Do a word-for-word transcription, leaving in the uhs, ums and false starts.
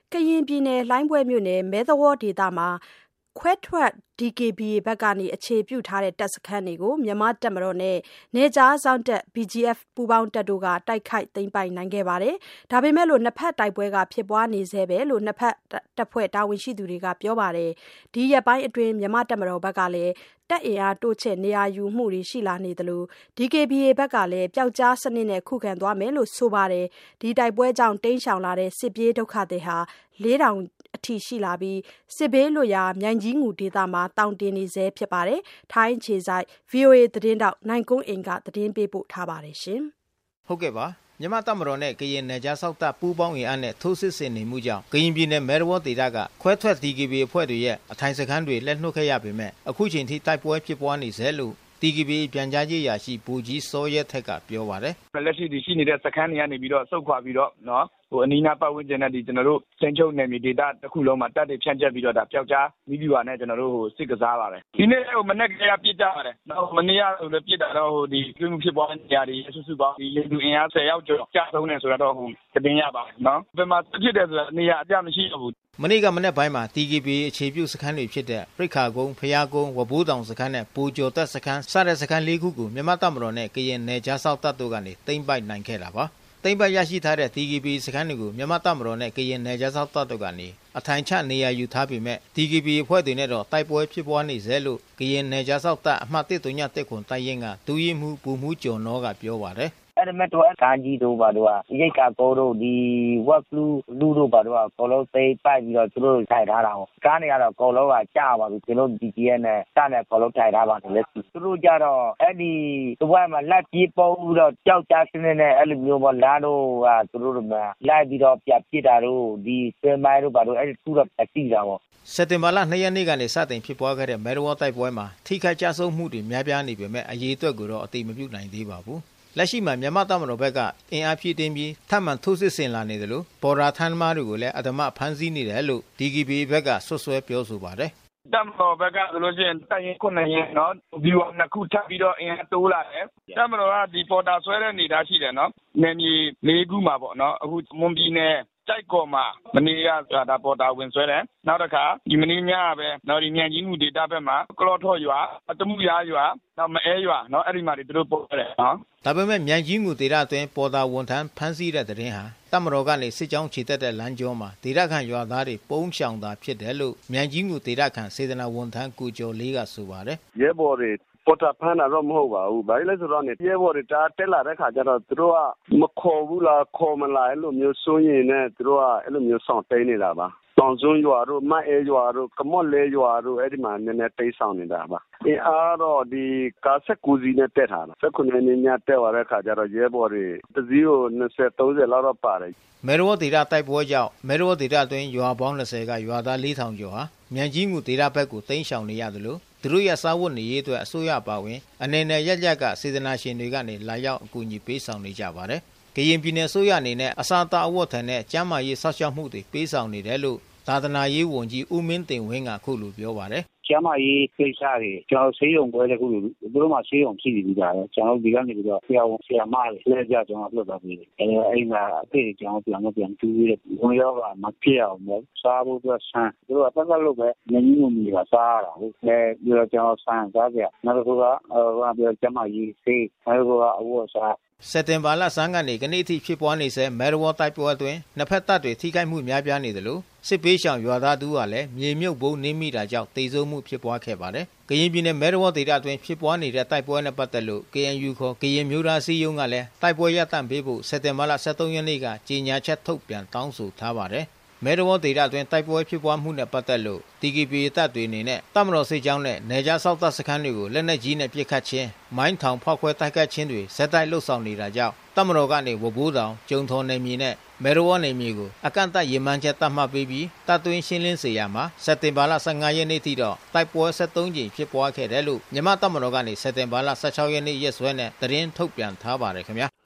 ကရင်ပြည်နယ်လှိုင်းဘွဲမြို့နယ်မဲသဝေါဒေသမှာခွဲထွက် ဒီ ကေ ဘီ အေ ဘက်ကနေအခြေပြုထားတဲ့တပ်စခန်းတွေကိုမြန်မာတပ်မတော်နဲ့နယ်ခြားစောင့်တပ် ဘီ ဂျီ အက်ဖ် ပူးပေါင်းတပ်တို့ကတိုက်ခိုက်သိမ်းပိုက်နိုင်ခဲ့ပါတယ်။ဒါပေမဲ့လို့နှစ်ဖက်တိုက်ပွဲဖြစ်ပွားနေဆဲပဲလို့နှစ်ဖက်တပ်ဖွဲ့တာဝန်ရှိသူတွေကပြောပါတယ်။ဒီရက်ပိုင်းအတွင်းမြန်မာတပ်မတော်ဘက်ကလည်းတပ်အင်အားတိုးချဲ့နေရာယူမှုတွေရှိလာနေသလို ဒီ ကေ ဘီ အေ ဘက်ကလည်းပျောက်ကြားစနစ်နဲ့ခုခံသွားမယ်လို့ဆိုပါတယ်။ဒီတိုက်ပွဲကြောင့်တိမ်းရှောင်လာတဲ့စစ်ပြေးဒုက္ခသည်ဟာလေးထောင်အထိရှိလာပြီးစစ်ဘေးလွတ်ရာမြိုင်ကြီးငူဒေသမှာတောင်တင်နေဆဲဖြစ်ပါတယ်။ထိုင်းခြေဆိုင် ဗွီအိုအေ သတင်းတောက်နိုင်ကုန်းအင်ကသတင်းပေးပို့ထားပါတယ်ရှင်။ဟုတ်ကဲ့ပါမြန်မာတပ်မတော်နဲ့ကရင်နယ်ခြားစောင့်တပ်ပူးပေါင်းအင်အားနဲ့ထိုးစစ်ဆင်နေမှုကြောင့်ကရင်ပြည်နယ်မဲရဝဒေသကခွဲထွက် ဒီ ကေ ဘီ အေ အဖွဲ့တွေရဲ့အထိုင်စခန်းတွေလက်နှုတ်ခဲ့ရပေမဲ့အခုချိန်ထိတိုက်ပွဲဖြစ်ပွားနေဆဲလို့ ဒီ ကေ ဘီ အေ ပြန်ကြားရေးရာရှိဘူကြီးစောရဲထက်ကပြောပါတယ်။လက်ရှိဒီရှိနေတဲ့စခန်းတွေကနေပြီးတော့စုတ်ခွာပြီးတော့နော်ဟိုအနီးနားပတ်ဝန်းကျင်နဲ့ဒီကျွန်တော်တို့စင်ချုပ်နယ်မြေဒေသတစ်ခုလုံးမှာတပ်တွေဖြန့်ကျက်ပြီးတော့ဒါပျောက်ကြားမိပြီးပါနဲ့ကျွန်တော်တို့ဟိုစစ်ကစားပါတယ်ဒီနေ့ဟိုမနေ့ကပြစ်ကြပါတယ်နောက်မနေ့ကဟိုလည်းပြစ်တာတော့ဟိုဒီကျွေးမှုဖြစ်ပွားနေရာတွေစုစုပေါင်းဒီလေသူအင်အားဆယ်ယောက်ကျော်ကြာဆုံးနေဆိုတော့ဟိုတင်ရပါတယ်နော်ဘယ်မှာဖြစ်တယ်ဆိုတာနေရာအပြမရှိတော့ဘူးမနေ့ကမနေ့ပိုင်းမှာ ဒီ ကေ ဘီ အေ အခြေပြုစခန်းတွေဖြစ်တဲ့ပြိခါကုန်းဖျားကုန်းဝဘိုးတောင်စခန်းနဲ့ပူကျော်တပ်စခန်းစတဲ့စခန်းလေးခုကိုမြန်မာတပ်မတော်နဲ့ကရင်နယ်ခြားစောင့်တပ်တို့ကနေသိမ်းပိုက်နိုင်ခဲ့တာပါသိမ်းပိုက်ရရှိထားတဲ့ ဒီ ကေ ဘီ အေ စခန်းတွေကိုမြန်မာတပ်မတော်နဲ့ကရင်နယ်ခြားစောင့်တပ်တို့ကနေအထိုင်ချနေရာယူထားပေမဲ့ ဒီ ကေ ဘီ အေ အဖွဲ့တွေနဲ့တော့တိုက်ပွဲဖြစ်ပွားနေစေလို့ကရင်နယ်ခြားစောင့်တပ်အမှတ်တစ် ၃ တက်ခွန်တိုက်ရင်ကဒူးရင်မှုပူမှုကျော်နောကပြောပါတယ်အဲ့ဒါမဲ့တော့အကားကြီးတို့ဘာတို့ကရိတ်ကကောတို့ဒီဝက်လူလူတို့ဘာတို့ကကောလုံးသိပိုက်ပြီးတော့သူတို့ထိုင်ထားတာဟောကားနေရတော့ကောလုံးကကြာပါပြီကျွန်တော် ဒီ ဂျီ အက်ဖ် နဲ့စတဲ့ကောလုံးထိုင်ထားပါတယ်လက်သူတို့ကြတော့အဲ့ဒီတဝက်မှာလက်ပြေးပုံးတော့ကြောက်ကြစနေနဲ့အဲ့လိုမျိုးပေါ့လာတော့ကသူတို့ကလိုက်ပြီးတော့ပြပြစ်တာတို့ဒီစင်မိုင်းတို့ဘာတို့အဲ့ဒီသူ့တော့အတိတာပေါ့စက်တင်ဘာလနှစ်ရက်နေ့ကနေစတင်ဖြစ်ပွားခဲ့တဲ့မဲရဝတိုက်ပွဲမှာထိခိုက်ကြဆုံးမှုတွေများပြားနေပေမဲ့အရေးအတွက်ကိုတော့အတိမပြုနိုင်သေးပါဘူးလက်ရှိမှာမြန်မာတပ်မတော်ဘက်ကအင်အားဖြည့်တင်းပြီးထပ်မံထိုးစစ်ဆင်လာနေတယ်လို့ပေါ်ရာထမ်းမားတွေကိုလည်းအဓမ္မဖမ်းဆီးနေတယ်လို့ ဒီ ကေ ဘီ အေ ဘက်ကဆွဆွဲပြောဆိုပါတယ်တပ်မတော်ဘက်ကဆိုလို့ရှိရင်တိုင်ရင်ခုနှစ်ရင်နော်ဗီဝါနှစ်ခုထပ်ပြီးတော့အင်အားတိုးလာတယ်တပ်မတော်ကဒီပေါ်တာဆွဲတဲ့နေတာရှိတယ်နော်နယ်မြေလေးခုမှာပေါ့နော်အခုမွန်ပြည်နယ်ကြိုက်ကော်မှာမနေ့ကဒါပေါ်တာဝင်ဆွဲတယ်နောက်တစ်ခါဒီမနေ့ညပဲနော်ဒီမြန်ကြီးမှုဒေတာဘက်မှာကလော့ထော့ရွာအတမှုရရွာနောက်မအဲရွာနော်အဲ့ဒီမှာတွေတို့ပို့တယ်နော်ဒါပေမဲ့မြန်ကြီးမှုဒေတာအတွင်းပေါ်တာဝန်ထမ်းဖမ်းဆီးတဲ့တဲ့င်းဟာတပ်မတော်ကနေစစ်ကြောင်းခြေတက်တဲ့လမ်းကျောမှာဒေတာခန့်ရွာသားတွေပုန်းရှောင်တာဖြစ်တယ်လို့မြန်ကြီးမှုဒေတာခန့်စေတနာဝန်ထမ်းကိုကျော်လေးကဆိုပါတယ်ရဲဘော်တွေပေါ်တာဖမ်းတာတော့မဟုတ်ပါဘူးဘာလဲဆိုတော့နေရဲဘော်တွေတာတက်လာတဲ့ခါကျတော့သူတို့ကမခေါ်ဘူးလားခေါ်မလာအဲ့လိုမျိုးစိုးရင်နဲ့သူတို့ကအဲ့လိုမျိုးဆောင်တိန်နေတာပါတောင်စွန်းရွာတို့မအဲရွာတို့ကမော့လဲရွာတို့အဲ့ဒီမှာနည်းနည်းတိတ်ဆောင်နေတာပါအင်းအားတော့ဒီကားဆက်ကူစီနဲ့တက်ထားတာဆက်ခုနှစ်ညတက်သွားတဲ့ခါကျတော့ရဲဘော်တွေတစည်းကို၂၀ ၃၀လောက်တော့ပါတယ်မဲရဝဒေတာတိုက်ပွဲကြောင့်မဲရဝဒေတာအတွင်းရွာပေါင်း၂၀ကရွာသား၄ထောင်ကျော်ဟာမြန်ကြီးငူဒေတာဘက်ကိုတိမ်းရှောင်နေရတယ်လို့သူတို့ရဲ့စားဝတ်နေရေးအတွက်အစိုးရပါဝင်အနေနဲ့ရက်ရက်ကစေတနာရှင်တွေကနေလာရောက်အကူအညီပေးဆောင်နေကြပါတယ်။ကရင်ပြည်နယ်အစိုးရအနေနဲ့အစားအသောက်အဝတ်ထည်နဲ့ကျန်းမာရေးစောင့်ရှောက်မှုတွေပေးဆောင်နေတယ်လို့သာသနာရေးဝန်ကြီးဦးမင်းတင်ဝင်းကခုလိုပြောပါတယ်။ကျန်းမာရေးကိစ္စတွေကျွန်တော်ဆေးရုံပွဲတခုလိုသူတို့မှာဆေးရုံရှိနေပြီဒါပဲကျွန်တော်ဒီကနေပြီးတော့ဆရာဝန်ဆရာမတွေလက်ကြကျွန်တော်လွတ်သွားပြီအဲအဲ့မှာအဖေကျွန်တော်ပြန်တော့ပြန်တူးရဝင်ရောကမဖြစ်အောင်ပေါ့စားဖို့အတွက်ဆန်းသူတို့ကပတ်သက်လို့ပဲညညမှုမိတာစားရတာဟုတ်အဲပြီးတော့ကျွန်တော်ဆန်းစားကြနောက်တစ်ခုကဟိုကပြောကျန်းမာရေးဆေးနောက်တစ်ခုကအဝတ်အစားစက်တင်ဘာလဆန်းကနေကနေ့အထိဖြစ်ပွားနေဆဲမဲရဝတိုက်ပွဲအတွင်းနှစ်ဖက်တပ်တွေထိခိုက်မှုများပြားနေတယ်လို့စစ်ပေးရှောင်ရွာသားတို့ကလည်းမြေမြုပ်ဘုံနင်းမိတာကြောင့်တေဆုံးမှုဖြစ်ပွားခဲ့ပါတယ်။ကရင်ပြည်နယ်မဲရဝဒေသအတွင်းဖြစ်ပွားနေတဲ့တိုက်ပွဲနဲ့ပတ်သက်လို့ ကေ အန် ယူ ခေါ်ကရင်မျိုးသားစီးရုံးကလည်းတိုက်ပွဲရပ်တန့်ပေးဖို့စက်တင်ဘာလ၁၃ရက်နေ့ကကြေညာချက်ထုတ်ပြန်တောင်းဆိုထားပါတယ်။မဲရဝဒေသအတွင်းတိုက်ပွဲဖြစ်ပွားမှုနဲ့ပတ်သက်လို့ ဒီ ကေ ဘီ အေ တပ်တွေအနေနဲ့တပ်မတော်စစ်ကြောင်းနဲ့နယ်ခြားစောင့်တပ်စခန်းတွေကိုလက်နက်ကြီးနဲ့ပစ်ခတ်ခြင်းမိုင်းထောင်ဖောက်ခွဲတိုက်ခိုက်ခြင်းတွေဇက်တိုက်လှုပ်ဆောင်နေတာကြောင့်တပ်မတော်ကနေဝဘိုးတောင်ကျုံထော်နယ်မြေနဲ့မဲရဝနယ်မြေကိုအကန့်အသတ်ရေမှန်းချက်တတ်မှတ်ပေးပြီးတပ်သွင်းရှင်းလင်းစေရမှာစက်တင်ဘာလ၁၅ရက်နေ့ထိတော့တိုက်ပွဲ၁၃ကြိမ်ဖြစ်ပွားခဲ့တယ်လို့မြန်မာတပ်မတော်ကနေစက်တင်ဘာလ၁၆ရက်နေ့ရက်စွဲနဲ့သတင်းထုတ်ပြန်ထားပါတယ်ခင်ဗျာ